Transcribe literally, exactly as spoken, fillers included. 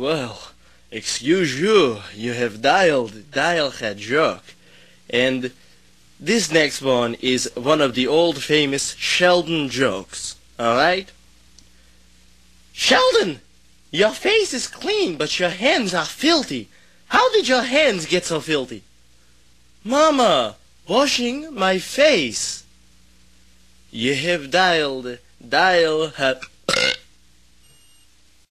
Well, excuse you, you have dialed Dial-Hat Jock. And this next one is one of the old famous Sheldon jokes, alright? Sheldon, your face is clean, but your hands are filthy. How did your hands get so filthy? Mama, washing my face. You have dialed Dial-Hat